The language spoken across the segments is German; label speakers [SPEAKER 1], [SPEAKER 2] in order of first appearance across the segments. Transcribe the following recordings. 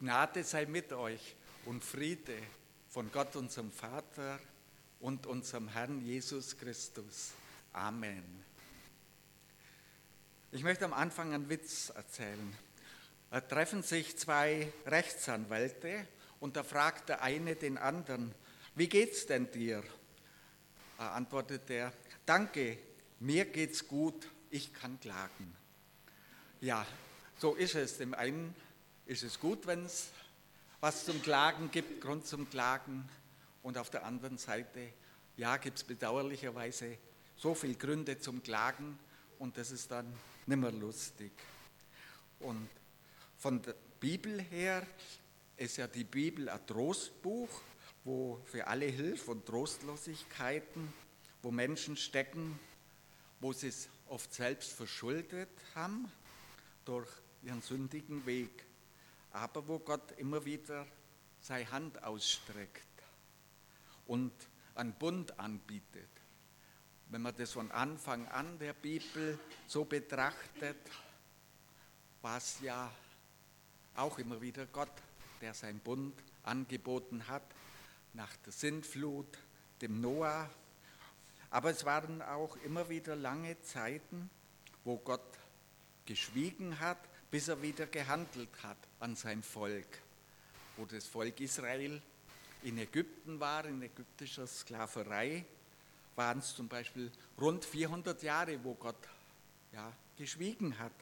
[SPEAKER 1] Gnade sei mit euch und Friede von Gott, unserem Vater und unserem Herrn Jesus Christus. Amen. Ich möchte am Anfang einen Witz erzählen. Da treffen sich zwei Rechtsanwälte und da fragt der eine den anderen: Wie geht's denn dir? Da antwortet der: Danke, mir geht's gut, ich kann klagen. Ja, so ist es. Dem einen ist es gut, wenn es was zum Klagen gibt, Grund zum Klagen. Und auf der anderen Seite, ja, gibt es bedauerlicherweise so viele Gründe zum Klagen und das ist dann nicht mehr lustig. Und von der Bibel her ist ja die Bibel ein Trostbuch, wo für alle Hilfe und Trostlosigkeiten, wo Menschen stecken, wo sie es oft selbst verschuldet haben durch ihren sündigen Weg, aber wo Gott immer wieder seine Hand ausstreckt und einen Bund anbietet. Wenn man das von Anfang an der Bibel so betrachtet, war es ja auch immer wieder Gott, der seinen Bund angeboten hat, nach der Sintflut, dem Noah. Aber es waren auch immer wieder lange Zeiten, wo Gott geschwiegen hat, bis er wieder gehandelt hat an sein Volk. Wo das Volk Israel in Ägypten war, in ägyptischer Sklaverei, waren es zum Beispiel rund 400 Jahre, wo Gott geschwiegen hat,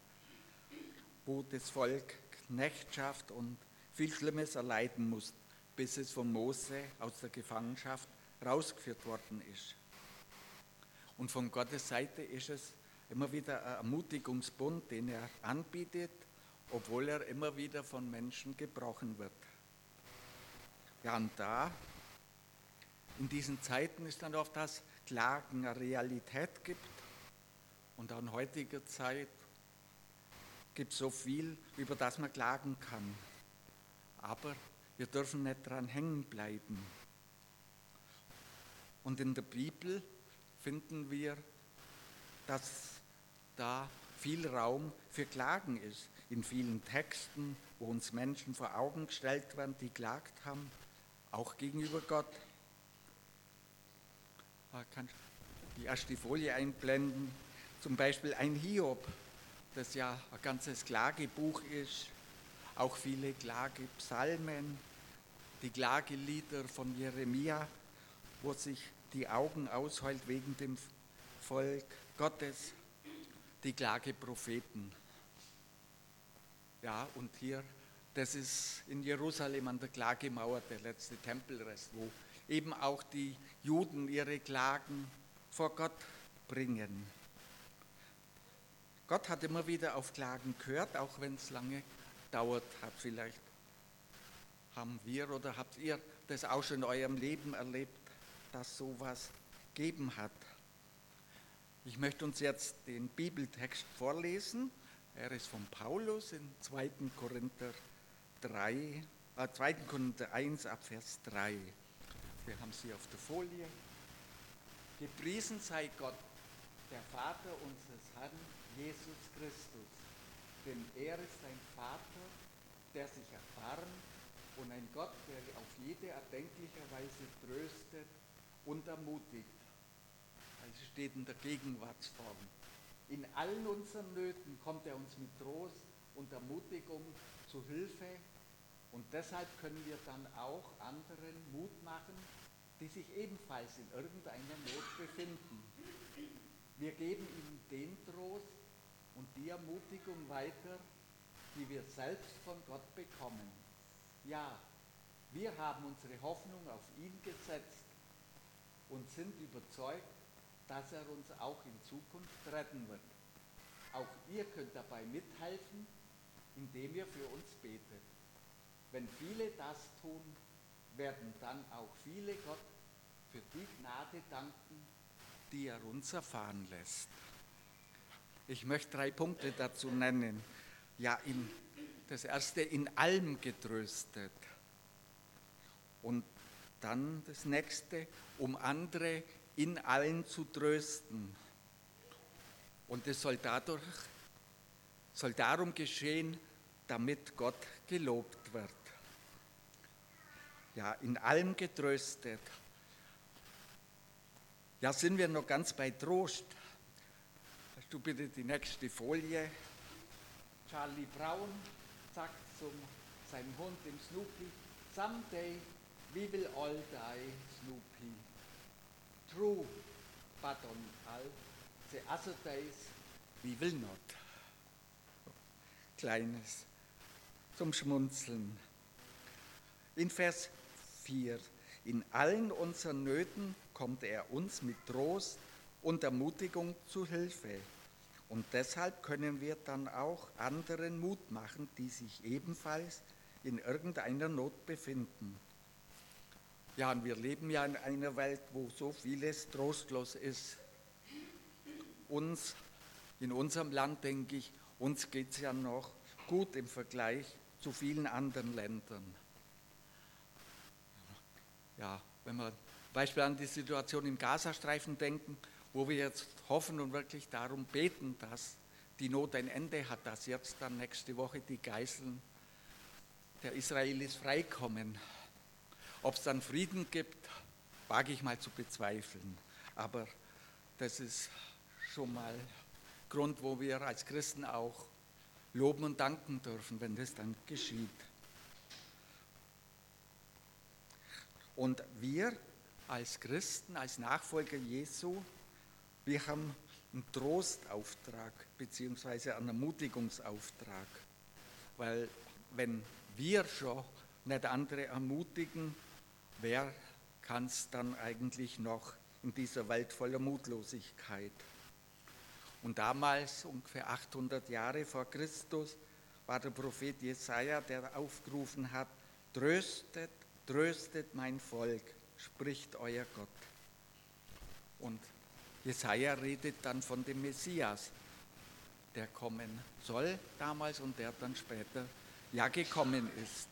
[SPEAKER 1] wo das Volk Knechtschaft und viel Schlimmes erleiden musste, bis es von Mose aus der Gefangenschaft rausgeführt worden ist. Und von Gottes Seite ist es immer wieder ein Ermutigungsbund, den er anbietet, obwohl er immer wieder von Menschen gebrochen wird. Ja, und da, in diesen Zeiten ist dann oft das Klagen eine Realität gibt. Und auch in heutiger Zeit gibt es so viel, über das man klagen kann. Aber wir dürfen nicht dran hängen bleiben. Und in der Bibel finden wir, dass da viel Raum für Klagen ist. In vielen Texten, wo uns Menschen vor Augen gestellt werden, die klagt haben, auch gegenüber Gott. Man kann die erste Folie einblenden. Zum Beispiel ein Hiob, das ja ein ganzes Klagebuch ist. Auch viele Klagepsalmen, die Klagelieder von Jeremia, wo sich die Augen ausheult wegen dem Volk Gottes, die Klagepropheten. Ja, und hier, das ist in Jerusalem an der Klagemauer der letzte Tempelrest, wo eben auch die Juden ihre Klagen vor Gott bringen. Gott hat immer wieder auf Klagen gehört, auch wenn es lange dauert hat. Vielleicht haben wir oder habt ihr das auch schon in eurem Leben erlebt, dass sowas gegeben hat. Ich möchte uns jetzt den Bibeltext vorlesen. Er ist von Paulus in 2. Korinther 1 ab Vers 3. Wir haben sie auf der Folie. Gepriesen sei Gott, der Vater unseres Herrn Jesus Christus, denn er ist ein Vater, der sich erbarmt und ein Gott, der auf jede erdenkliche Weise tröstet und ermutigt. Es steht in der Gegenwartsform. In allen unseren Nöten kommt er uns mit Trost und Ermutigung zu Hilfe und deshalb können wir dann auch anderen Mut machen, die sich ebenfalls in irgendeiner Not befinden. Wir geben ihnen den Trost und die Ermutigung weiter, die wir selbst von Gott bekommen. Ja, wir haben unsere Hoffnung auf ihn gesetzt und sind überzeugt, dass er uns auch in Zukunft retten wird. Auch ihr könnt dabei mithelfen, indem ihr für uns betet. Wenn viele das tun, werden dann auch viele Gott für die Gnade danken, die er uns erfahren lässt. Ich möchte 3 Punkte dazu nennen. Ja, das erste, in allem getröstet. Und dann das nächste, um andere in allen zu trösten. Und es soll darum geschehen, damit Gott gelobt wird. ja, in allem getröstet. Ja, sind wir noch ganz bei Trost. Hast du bitte die nächste Folie? Charlie Brown sagt zu seinem Hund, dem Snoopy, "Someday we will all die, Snoopy. True, but on all the other days we will not." Kleines zum Schmunzeln. In Vers 4: In allen unseren Nöten kommt er uns mit Trost und Ermutigung zu Hilfe. Und deshalb können wir dann auch anderen Mut machen, die sich ebenfalls in irgendeiner Not befinden. Ja, und wir leben ja in einer Welt, wo so vieles trostlos ist. Uns, in unserem Land, denke ich, uns geht es ja noch gut im Vergleich zu vielen anderen Ländern. Ja, wenn wir zum Beispiel an die Situation im Gazastreifen denken, wo wir jetzt hoffen und wirklich darum beten, dass die Not ein Ende hat, dass jetzt dann nächste Woche die Geiseln der Israelis freikommen. Ob es dann Frieden gibt, wage ich mal zu bezweifeln. Aber das ist schon mal Grund, wo wir als Christen auch loben und danken dürfen, wenn das dann geschieht. Und wir als Christen, als Nachfolger Jesu, wir haben einen Trostauftrag bzw. einen Ermutigungsauftrag. Weil wenn wir schon nicht andere ermutigen, wer kann es dann eigentlich noch in dieser Welt voller Mutlosigkeit? Und damals, ungefähr 800 Jahre vor Christus, war der Prophet Jesaja, der aufgerufen hat: Tröstet, tröstet mein Volk, spricht euer Gott. Und Jesaja redet dann von dem Messias, der kommen soll damals und der dann später ja gekommen ist.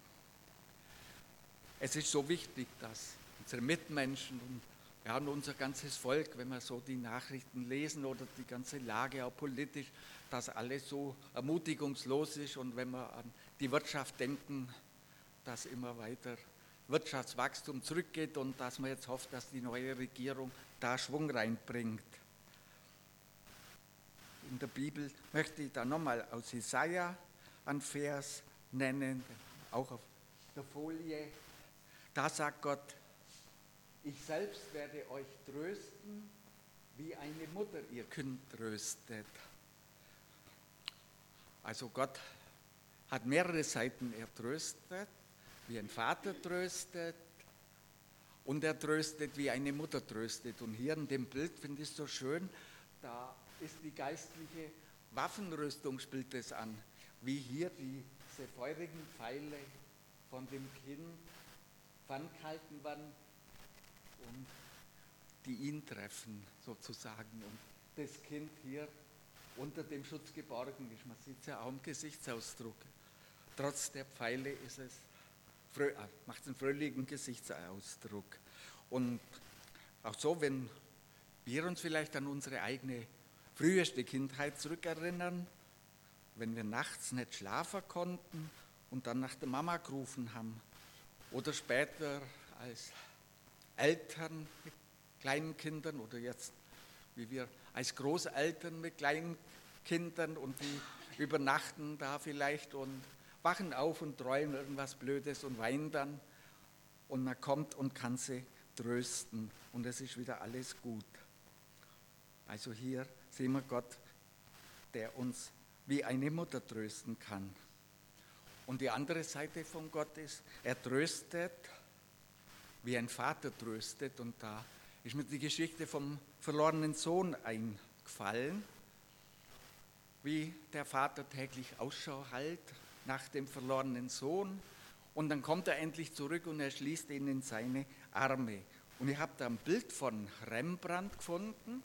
[SPEAKER 1] Es ist so wichtig, dass unsere Mitmenschen und unser ganzes Volk, wenn wir so die Nachrichten lesen oder die ganze Lage auch politisch, dass alles so ermutigungslos ist, und wenn wir an die Wirtschaft denken, dass immer weiter Wirtschaftswachstum zurückgeht und dass man jetzt hofft, dass die neue Regierung da Schwung reinbringt. In der Bibel möchte ich da nochmal aus Jesaja einen Vers nennen, auch auf der Folie. Da sagt Gott: Ich selbst werde euch trösten, wie eine Mutter ihr Kind tröstet. Also Gott hat mehrere Seiten. Er tröstet, wie ein Vater tröstet, und er tröstet, wie eine Mutter tröstet. Und hier in dem Bild finde ich es so schön, da ist die geistliche Waffenrüstung, spielt es an, wie hier diese feurigen Pfeile von dem Kind ferngehalten werden und die ihn treffen sozusagen. Und das Kind hier unter dem Schutz geborgen ist. Man sieht es ja auch im Gesichtsausdruck. Trotz der Pfeile ist es macht es einen fröhlichen Gesichtsausdruck. Und auch so, wenn wir uns vielleicht an unsere eigene früheste Kindheit zurückerinnern, wenn wir nachts nicht schlafen konnten und dann nach der Mama gerufen haben, oder später als Eltern mit kleinen Kindern oder jetzt wie wir als Großeltern mit kleinen Kindern, und die übernachten da vielleicht und wachen auf und träumen irgendwas Blödes und weinen dann, und man kommt und kann sie trösten und es ist wieder alles gut. Also hier sehen wir Gott, der uns wie eine Mutter trösten kann. Und die andere Seite von Gott ist, er tröstet, wie ein Vater tröstet. Und da ist mir die Geschichte vom verlorenen Sohn eingefallen, wie der Vater täglich Ausschau hält nach dem verlorenen Sohn, und dann kommt er endlich zurück und er schließt ihn in seine Arme. Und ich habe da ein Bild von Rembrandt gefunden.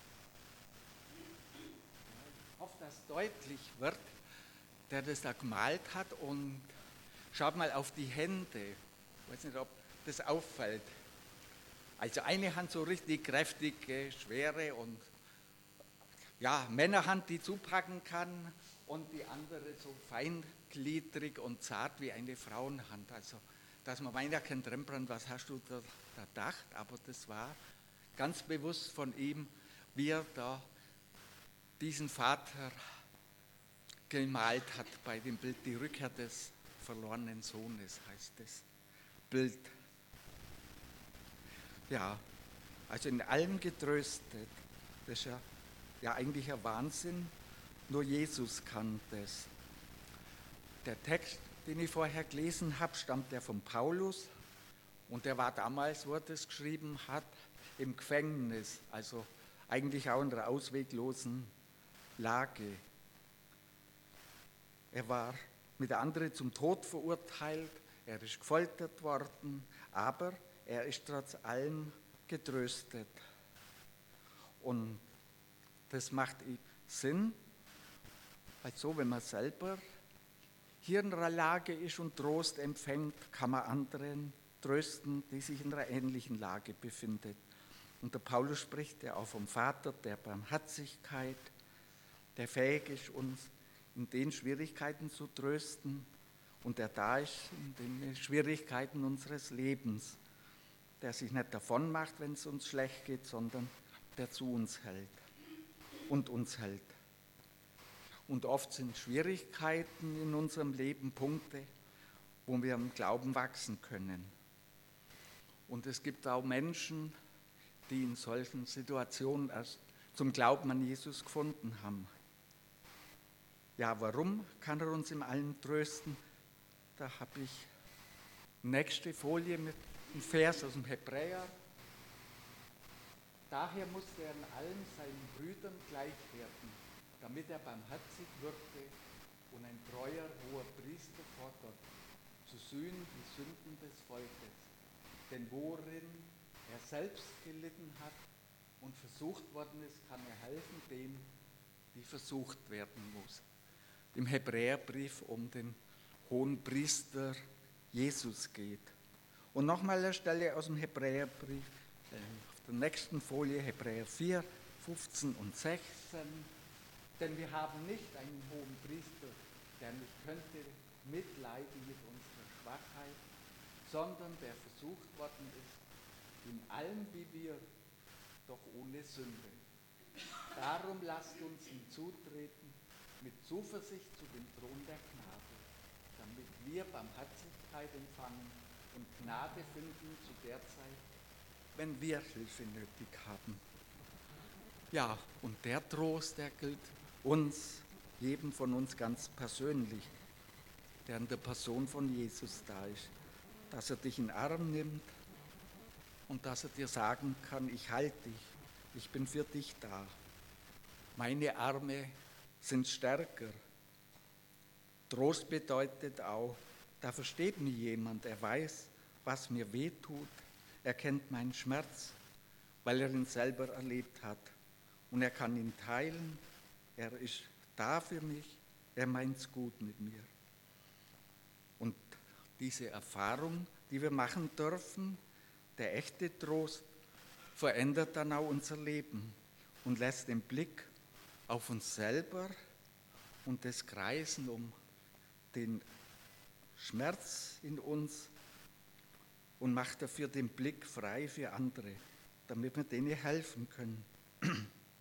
[SPEAKER 1] Ich hoffe, dass deutlich wird, der das da gemalt hat, und schaut mal auf die Hände. Ich weiß nicht, ob das auffällt. Also eine Hand so richtig kräftige, schwere und Männerhand, die zupacken kann, und die andere so feingliedrig und zart wie eine Frauenhand. Also dass man meint, er kennt Rembrandt, was hast du da gedacht? Aber das war ganz bewusst von ihm, wie er da diesen Vater gemalt hat bei dem Bild, die Rückkehr des verlorenen Sohnes heißt das Bild. Ja, also in allem getröstet. Das ist ja eigentlich ein Wahnsinn. Nur Jesus kann das. Der Text, den ich vorher gelesen habe, stammt ja von Paulus. Und der war damals, wo er das geschrieben hat, im Gefängnis. Also eigentlich auch in einer ausweglosen Lage. Er war mit anderen zum Tod verurteilt. Er ist gefoltert worden. Aber er ist trotz allem getröstet. Und das macht Sinn, also wenn man selber hier in einer Lage ist und Trost empfängt, kann man anderen trösten, die sich in einer ähnlichen Lage befinden. Und der Paulus spricht ja auch vom Vater der Barmherzigkeit, der fähig ist, uns in den Schwierigkeiten zu trösten und der da ist in den Schwierigkeiten unseres Lebens, der sich nicht davon macht, wenn es uns schlecht geht, sondern der zu uns hält und uns hält. Und oft sind Schwierigkeiten in unserem Leben Punkte, wo wir im Glauben wachsen können. Und es gibt auch Menschen, die in solchen Situationen erst zum Glauben an Jesus gefunden haben. Ja, warum kann er uns in allem trösten? Da habe ich nächste Folie mit einem Vers aus dem Hebräer. Daher musste er in allem seinen Brüdern gleich werden, damit er barmherzig wirkte und ein treuer hoher Priester vor Gott, zu sühnen die Sünden des Volkes, denn worin er selbst gelitten hat und versucht worden ist, kann er helfen denen, die versucht werden muss. Im Hebräerbrief um den hohen Priester Jesus geht. Und nochmal eine Stelle aus dem Hebräerbrief, auf der nächsten Folie, Hebräer 4, 15 und 16. Denn wir haben nicht einen hohen Priester, der nicht könnte mitleiden mit unserer Schwachheit, sondern der versucht worden ist, in allem wie wir, doch ohne Sünde. Darum lasst uns hinzutreten mit Zuversicht zu dem Thron der Gnade, damit wir Barmherzigkeit empfangen und Gnade finden zu der Zeit, wenn wir Hilfe nötig haben. Ja, und der Trost, der gilt uns, jedem von uns ganz persönlich, der in der Person von Jesus da ist, dass er dich in den Arm nimmt und dass er dir sagen kann, ich halte dich, ich bin für dich da. Meine Arme sind stärker. Trost bedeutet auch, da versteht mich jemand, er weiß, was mir wehtut, er kennt meinen Schmerz, weil er ihn selber erlebt hat. Und er kann ihn teilen, er ist da für mich, er meint's gut mit mir. Und diese Erfahrung, die wir machen dürfen, der echte Trost, verändert dann auch unser Leben und lässt den Blick auf uns selber und das Kreisen um den Schmerz in uns und macht dafür den Blick frei für andere, damit wir denen helfen können.